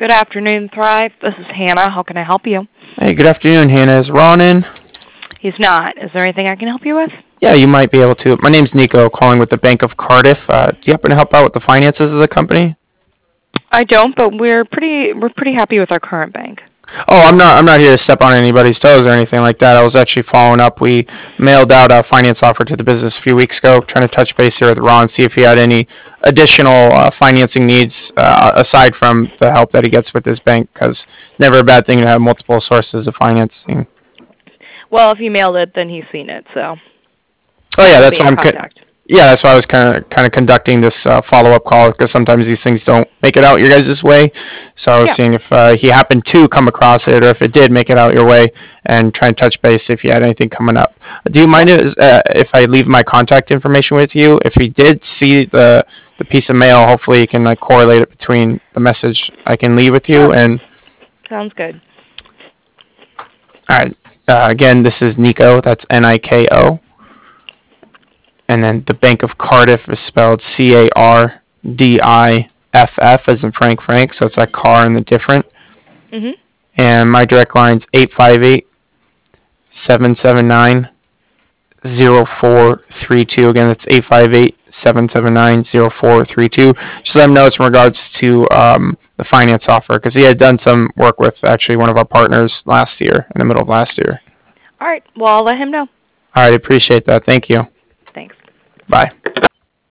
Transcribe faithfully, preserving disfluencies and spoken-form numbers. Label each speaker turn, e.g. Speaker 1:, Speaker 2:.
Speaker 1: Good afternoon, Thrive. This is Hannah. How can I help you?
Speaker 2: Hey, good afternoon, Hannah. Is Ron in?
Speaker 1: He's not. Is there anything I can help you with?
Speaker 2: Yeah, you might be able to. My name's Nico, calling with the Bank of Cardiff. Uh, do you happen to help out with the finances of the company?
Speaker 1: I don't, but we're pretty we're pretty happy with our current bank.
Speaker 2: Oh, I'm not. I'm not here to step on anybody's toes or anything like that. I was actually following up. We mailed out a finance offer to the business a few weeks ago, trying to touch base here with Ron, see if he had any additional uh, financing needs uh, aside from the help that he gets with his bank. Because never a bad thing to have multiple sources of financing.
Speaker 1: Well, if you mailed it, then he's seen it. So.
Speaker 2: Oh yeah, that's
Speaker 1: Be
Speaker 2: why
Speaker 1: in
Speaker 2: I'm. Co-
Speaker 1: contact.
Speaker 2: yeah, that's why I was kind of kind of conducting this uh, follow up call because sometimes these things don't make it out your guys' way. So I was
Speaker 1: Yeah.
Speaker 2: seeing if uh, he happened to come across it or if it did make it out your way, and try and touch base if you had anything coming up. Do you mind if, uh, if I leave my contact information with you? If he did see the the piece of mail, hopefully you can like correlate it between the message I can leave with you and.
Speaker 1: Sounds good.
Speaker 2: All right. Uh, again, this is Nico. That's N I K O. And then the Bank of Cardiff is spelled C A R D I F F as in Frank Frank, so it's that car and the different.
Speaker 1: Mhm.
Speaker 2: And my direct line's eight five eight, seven seven nine, zero four three two. Again, that's eight five eight, seven seven nine, zero four three two. Just let him know it's in regards to um, the finance offer, because he had done some work with actually one of our partners last year, in the middle of last year.
Speaker 1: All right. Well, I'll let him know.
Speaker 2: All right, appreciate that. Thank you.
Speaker 1: Thanks.
Speaker 2: Bye.